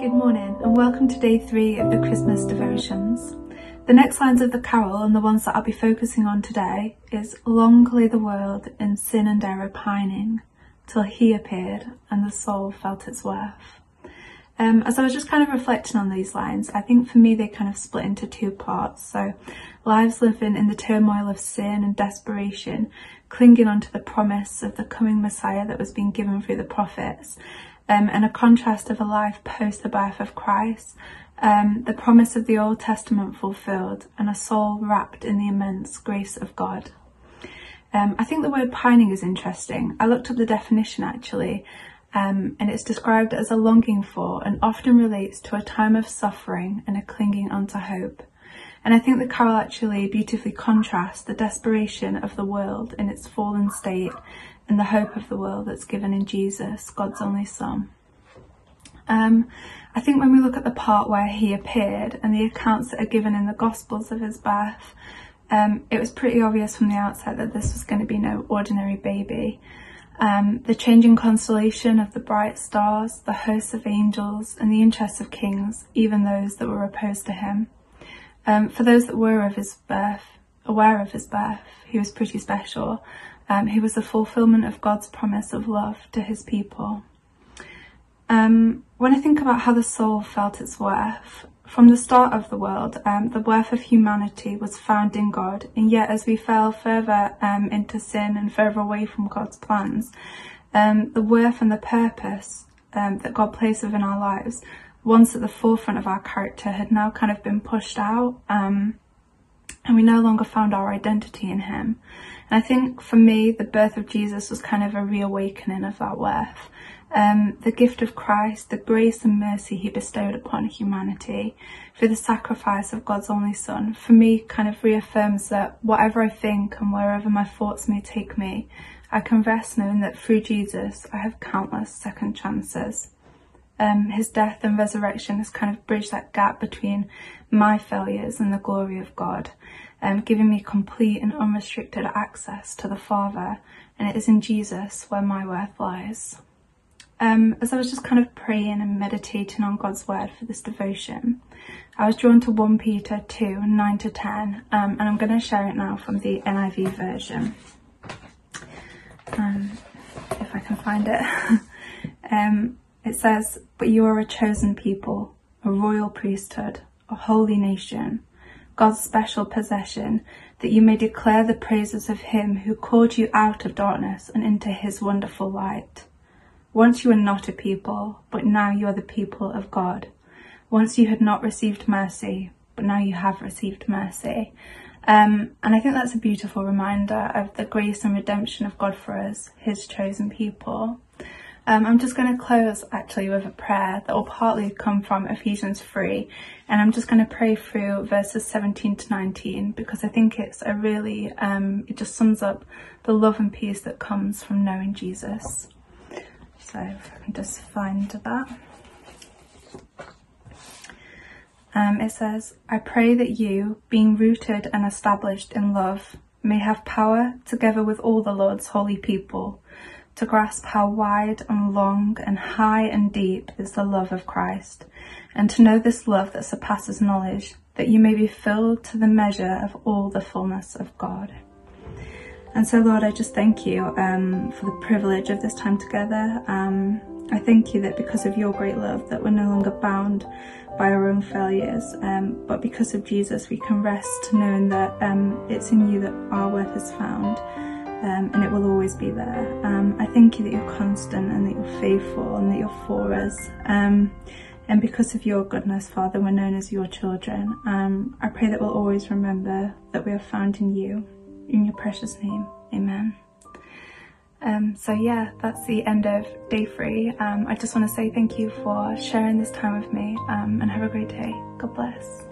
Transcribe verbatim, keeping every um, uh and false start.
Good morning and welcome to day three of the Christmas devotions. The next lines of the carol, and the ones that I'll be focusing on today, is "Long lay the world in sin and error pining, till he appeared and the soul felt its worth." Um, as I was just kind of reflecting on these lines, I think for me they kind of split into two parts. So lives living in the turmoil of sin and desperation, clinging onto the promise of the coming Messiah that was being given through the prophets, um, and a contrast of a life post the birth of Christ, um, the promise of the Old Testament fulfilled, and a soul wrapped in the immense grace of God. Um, I think the word pining is interesting. I looked up the definition actually, um, and it's described as a longing for and often relates to a time of suffering and a clinging onto hope. And I think the carol actually beautifully contrasts the desperation of the world in its fallen state and the hope of the world that's given in Jesus, God's only Son. Um, I think when we look at the part where he appeared and the accounts that are given in the Gospels of his birth, um, it was pretty obvious from the outset that this was going to be no ordinary baby. Um, the changing constellation of the bright stars, the hosts of angels, and the interests of kings, even those that were opposed to him. Um, for those that were of his birth, aware of his birth, he was pretty special. Um, he was the fulfillment of God's promise of love to his people. Um, when I think about how the soul felt its worth, from the start of the world, um, the worth of humanity was found in God, and yet as we fell further um, into sin and further away from God's plans, um, the worth and the purpose um, that God placed within our lives, once at the forefront of our character, had now kind of been pushed out, um, and we no longer found our identity in him. And I think for me, the birth of Jesus was kind of a reawakening of that worth. Um, the gift of Christ, the grace and mercy he bestowed upon humanity through the sacrifice of God's only Son, for me kind of reaffirms that whatever I think and wherever my thoughts may take me, I can rest knowing that through Jesus I have countless second chances. Um, his death and resurrection has kind of bridged that gap between my failures and the glory of God, um, giving me complete and unrestricted access to the Father, and it is in Jesus where my worth lies. Um, as I was just kind of praying and meditating on God's word for this devotion, I was drawn to First Peter two, nine to ten, um, and I'm going to share it now from the N I V version, um, if I can find it. um, It says, "But you are a chosen people, a royal priesthood, a holy nation, God's special possession, that you may declare the praises of him who called you out of darkness and into his wonderful light. Once you were not a people, but now you are the people of God. Once you had not received mercy, but now you have received mercy." Um, and I think that's a beautiful reminder of the grace and redemption of God for us, his chosen people. Um, I'm just going to close actually with a prayer that will partly come from Ephesians three, and I'm just going to pray through verses seventeen to nineteen because I think it's a really, um, it just sums up the love and peace that comes from knowing Jesus. So if I can just find that. Um, it says, "I pray that you, being rooted and established in love, may have power, together with all the Lord's holy people, to grasp how wide and long and high and deep is the love of Christ, and to know this love that surpasses knowledge, that you may be filled to the measure of all the fullness of God." And so, Lord, I just thank you um, for the privilege of this time together. Um, I thank you that because of your great love that we're no longer bound by our own failures, um, but because of Jesus we can rest knowing that um, it's in you that our worth is found. Um, and it will always be there. Um, I thank you that you're constant and that you're faithful and that you're for us. Um, and because of your goodness, Father, we're known as your children. Um, I pray that we'll always remember that we are found in you. In your precious name, amen. Um, so yeah, that's the end of day three. Um, I just want to say thank you for sharing this time with me, um, and have a great day. God bless.